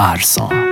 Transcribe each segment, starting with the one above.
ارزان.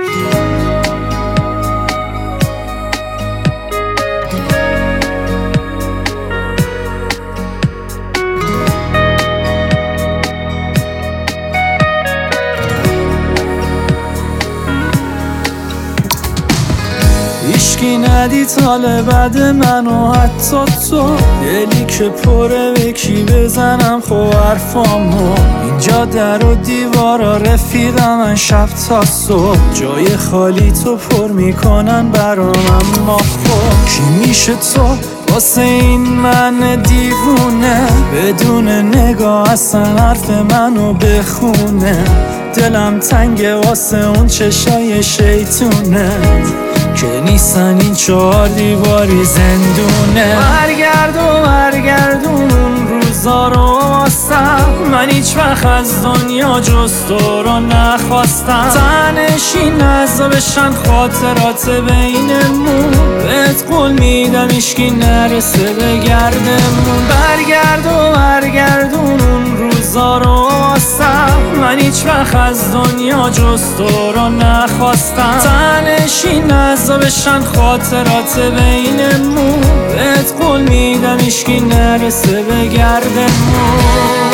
هیچکی ندید حال بد منو حتی تو، دلی که پره به کی بزنم خب حرفامو. اینجا در و دیوارا رفیقم من شب تا صبح، جای خالی تو پر میکنن برام اما خب کی میشه تو واسه این من دیوونه، بدون نگاه اصلا حرف منو بخونه. دلم تنگه واسه اون چشای شیطونه که نیستن این 4 دیواری زندونه. برگردون اون روزا رو واسم، من هیچ وقت از دنیا جز تو رو نخواستم. تنشین نزا بشن خاطرات بینمون، بهت قول میدم هیچکی نرسه به گردمون. برگردون اون روزا رو واسم، من هیچ وقت از دنیا جز تو رو نخواستم. تنشین نزا بشن خاطرات بینمون، بهت قول میدم هیچکی نرسه به گردمون.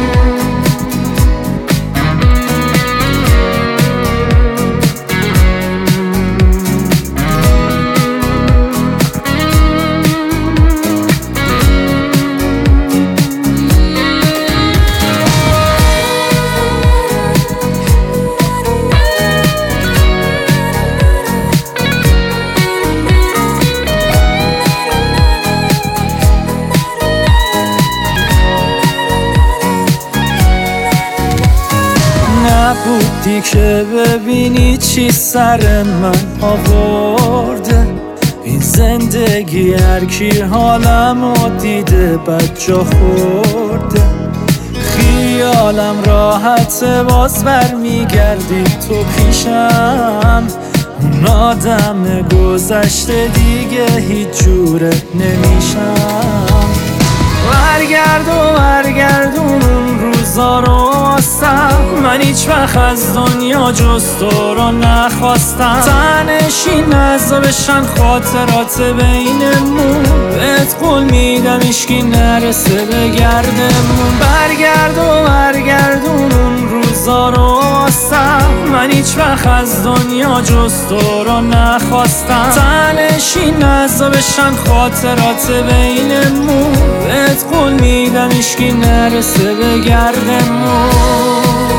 نبودی که ببینی چی سر من آورده، این زندگی هر کی حالمو دیده بد جا خورده. خیالم راحته باز برمیگردی تو پیشم، اون آدم گذشته دیگه هیچ جوره نمیشم. برگردون اون روزا رو واسم، من هیچ وقت از دنیا جز تو رو نخواستم. تنشین نزا بشن خاطرات بینمون، بهت قول میدم هیچکی نرسه به گردمون. برگردون اون روزا رو واسم، من هیچ وقت از دنیا جز تو رو نخواستم. تنشین نزا بشن خاطرات بینمون، بهت قول میدم هیچکی نرسه به گردمون.